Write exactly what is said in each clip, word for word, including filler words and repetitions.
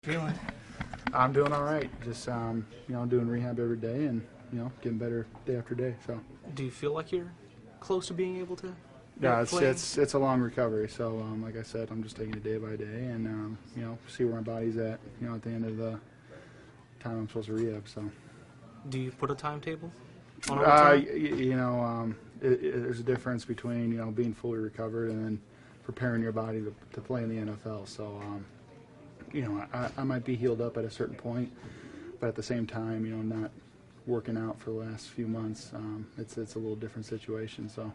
Feeling? I'm doing all right. Just um, you know, doing rehab every day, and you know, getting better day after day. So. Do you feel like you're close to being able to? Yeah, it's play? it's it's a long recovery. So um, like I said, I'm just taking it day by day, and um, you know, see where my body's at. You know, at the end of the time I'm supposed to rehab. So. Do you put a timetable on a Uh, return? y- you know, um, it, it, there's a difference between you know being fully recovered and then preparing your body to, to play in the N F L. So, um, you know, I, I might be healed up at a certain point, but at the same time, you know, not working out for the last few months. Um, it's it's a little different situation. So.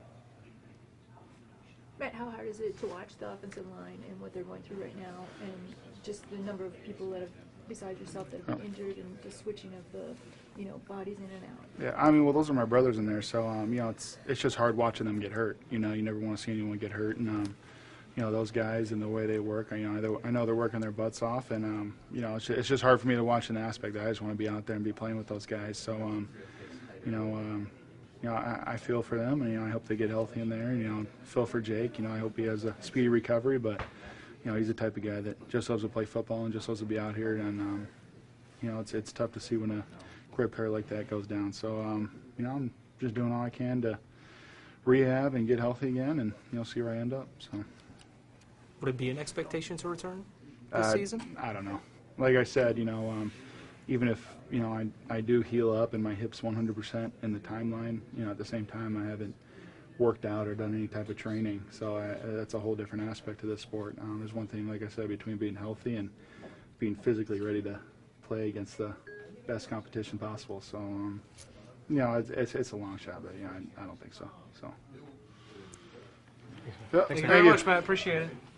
Matt, how hard is it to watch the offensive line and what they're going through right now, and just the number of people that have, besides yourself, that have been injured, and the switching of the, you know, bodies in and out? Yeah, I mean, well, those are my brothers in there, so um, you know, it's it's just hard watching them get hurt. You know, you never want to see anyone get hurt, and um, you know, those guys and the way they work. You know, I know they're working their butts off, and um, you know, it's it's just hard for me to watch an aspect that I just want to be out there and be playing with those guys. So, um, you know. Um, You know, I, I feel for them, and you know, I hope they get healthy in there. And you know, feel for Jake. You know, I hope he has a speedy recovery. But you know, he's the type of guy that just loves to play football and just loves to be out here. And um, you know, it's it's tough to see when a grip hair like that goes down. So um, you know, I'm just doing all I can to rehab and get healthy again, and you know, see where I end up. So. Would it be an expectation to return this Uh, season? I don't know. Like I said, you know, um, even if you know I I do heal up and my hip's one hundred percent in the timeline, you know, at the same time I haven't worked out or done any type of training, so I, that's a whole different aspect to this sport. Um, there's one thing, like I said, between being healthy and being physically ready to play against the best competition possible. So, um, you know, it's, it's it's a long shot, but you know, I, I don't think so. So. Thank you very much, Matt. Appreciate it.